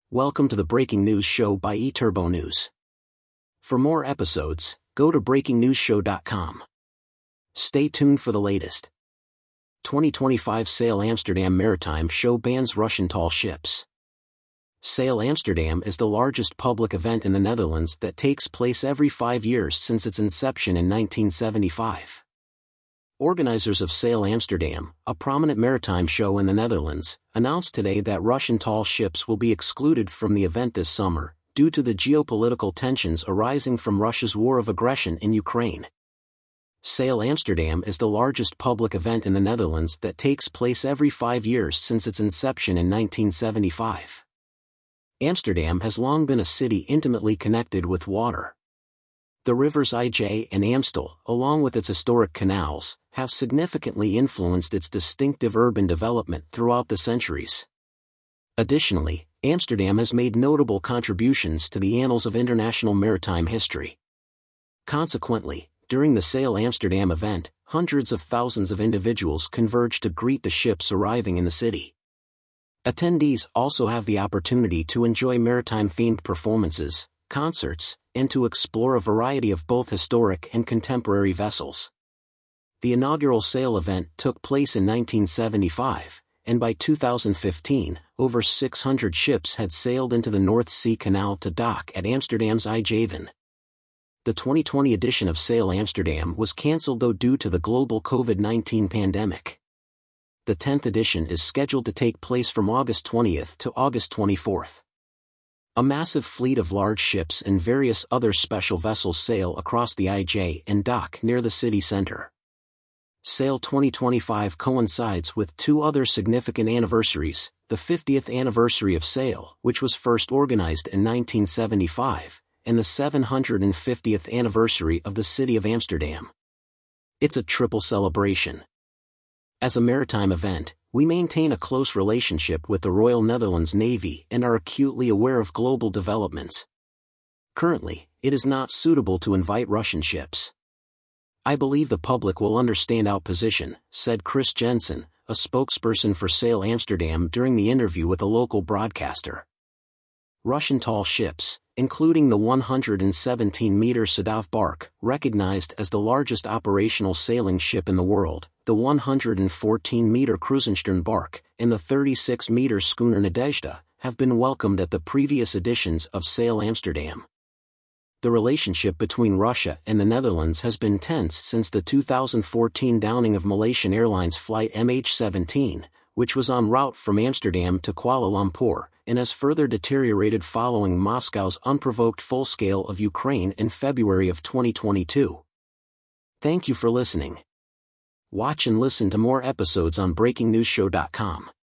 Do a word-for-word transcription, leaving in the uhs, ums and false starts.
Welcome to the Breaking News Show by eTurbo News. For more episodes, go to breaking news show dot com. Stay tuned for the latest. twenty twenty-five Sail Amsterdam Maritime Show bans Russian tall ships. Sail Amsterdam is the largest public event in the Netherlands that takes place every five years since its inception in nineteen seventy-five. Organizers of Sail Amsterdam, a prominent maritime show in the Netherlands, announced today that Russian tall ships will be excluded from the event this summer, due to the geopolitical tensions arising from Russia's war of aggression in Ukraine. Sail Amsterdam is the largest public event in the Netherlands that takes place every five years since its inception in nineteen seventy-five. Amsterdam has long been a city intimately connected with water. The rivers I J and Amstel, along with its historic canals, have significantly influenced its distinctive urban development throughout the centuries. Additionally, Amsterdam has made notable contributions to the annals of international maritime history. Consequently, during the Sail Amsterdam event, hundreds of thousands of individuals converge to greet the ships arriving in the city. Attendees also have the opportunity to enjoy maritime-themed performances, concerts, and to explore a variety of both historic and contemporary vessels. The inaugural sail event took place in nineteen seventy-five, and by two thousand fifteen, over six hundred ships had sailed into the North Sea Canal to dock at Amsterdam's IJhaven. The twenty twenty edition of Sail Amsterdam was cancelled though due to the global COVID nineteen pandemic. The tenth edition is scheduled to take place from August twentieth to August twenty-fourth. A massive fleet of large ships and various other special vessels sail across the I J and dock near the city center. Sail twenty twenty-five coincides with two other significant anniversaries, the fiftieth anniversary of Sail, which was first organized in nineteen seventy-five, and the seven hundred fiftieth anniversary of the city of Amsterdam. It's a triple celebration. As a maritime event, we maintain a close relationship with the Royal Netherlands Navy and are acutely aware of global developments. Currently, it is not suitable to invite Russian ships. I believe the public will understand our position, said Chris Jensen, a spokesperson for Sail Amsterdam during the interview with a local broadcaster. Russian tall ships, including the one hundred seventeen meter Sadov bark, recognized as the largest operational sailing ship in the world, the one hundred fourteen meter Krusenstern bark, and the thirty-six meter schooner Nadezhda, have been welcomed at the previous editions of Sail Amsterdam. The relationship between Russia and the Netherlands has been tense since the two thousand fourteen downing of Malaysian Airlines flight M H seventeen, which was en route from Amsterdam to Kuala Lumpur, and has further deteriorated following Moscow's unprovoked full-scale of Ukraine in February of twenty twenty-two. Thank you for listening. Watch and listen to more episodes on breaking news show dot com.